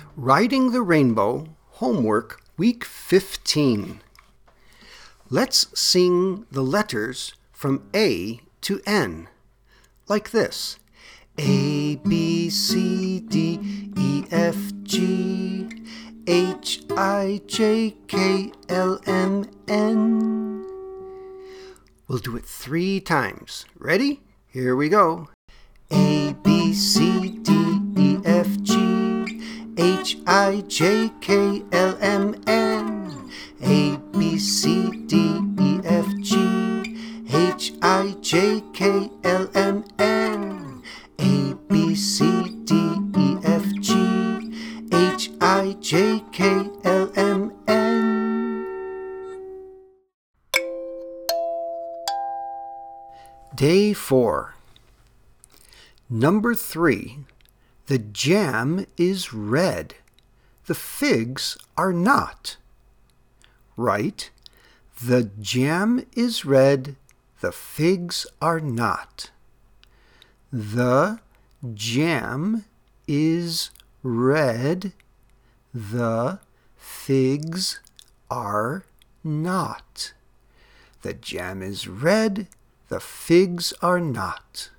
Riding the Rainbow, homework, week 15. Let's sing the letters from A to N, like this. A, B, C, D, E, F, G, H, I, J, K, L, M, N. We'll do it 3 times. Ready? Here we go. A, B, C, D, E, F, G, H, I, J, K, L, M, N. A, B, C, D, E, F, G, H, I, J, K, L, M, N. A, B, C, D, E, F, G, H, I, J, K, L, M, N. Day 4. Number 3. The jam is red. The figs are not. Right? The jam is red. The figs are not. The jam is red. The figs are not. The jam is red. The figs are not.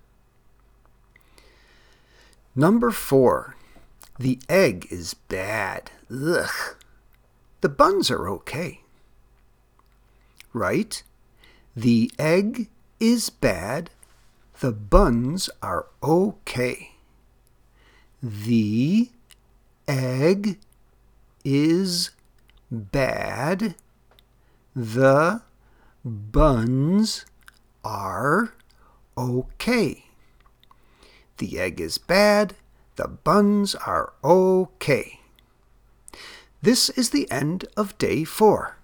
Number 4. The egg is bad. Ugh. The buns are okay. Right? The egg is bad. The buns are okay. The egg is bad. The buns are okay. The egg is bad. The buns are okay. This is the end of day 4.